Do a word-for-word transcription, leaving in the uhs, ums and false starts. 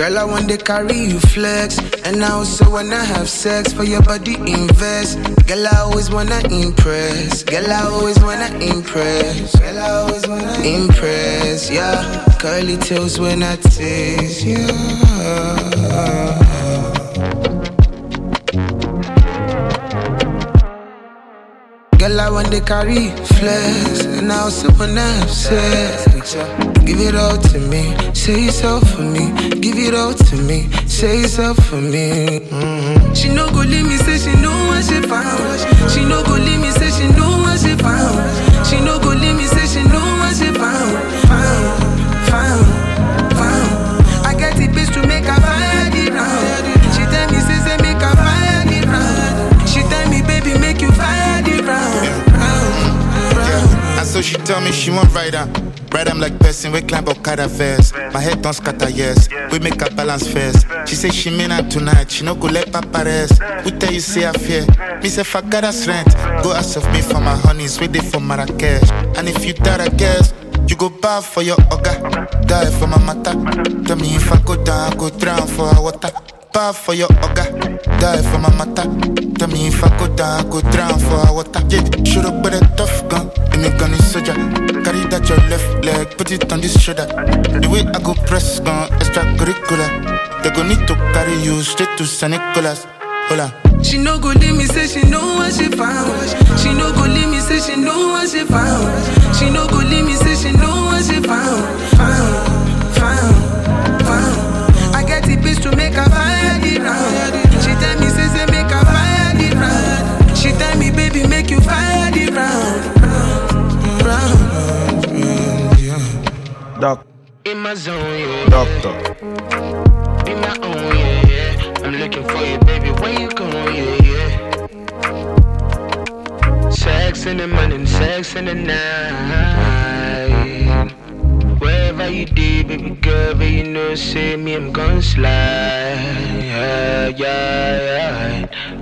Girl, I want to carry you flex. And I also wanna have sex for your body invest. Girl, I always wanna impress. Girl, I always wanna impress. Girl, I always wanna impress, yeah. Curly tails when I taste, yeah. Girl, I want to carry flex. And I also wanna have sex. Give it all to me, say it's all for me. Give it all to me, say it's all for me. Mm-hmm. She no go leave me, say she know what she found. She no go leave me, say she know what she found. She no go leave me, say she know what she found. Found, found, found. I get the bitch to make her fire the round. She tell me, say, say make her fire the round. She tell me, baby, make you fire the round. Yeah. And so she tell me she want ride her. Ride I'm like person, we climb Okada first. My head don't scatter, yes. We make a balance first. She say she mean her tonight, she no go let papa rest. We tell you say I fear, me say fuck God that's rent. Go ask of me for my honeys, wait there for Marrakesh. And if you die I guess, you go bow for your oga, die for my mata. Tell me if I go down, I go drown for her water. Bow for your oga, die for my mata. Tell me if I go down, I go drown for her water. Yeah, shoot up with a tough gun, and a gun is soldier. Carry that your left leg, put it on this shoulder. The way I go press gun, extracurricular. They go need to carry you straight to Saint Nicholas. Hola. She no go leave me, say she know what she found. She no go leave me, say she know what she found. She no go leave me, say she know what she found. Found, found, found. I get the bitch to make her fire the round. She tell me, say, say make her fire the round. She tell me, baby, make you fire the round. Round. Doc. In my zone, yeah. Doctor. Be my own, yeah, yeah. I'm looking for you, baby. When you come, yeah, yeah. Sex in the morning, sex in the night. Wherever you do, baby girl, but you know, say me, I'm gon' slide. Yeah, yeah, yeah.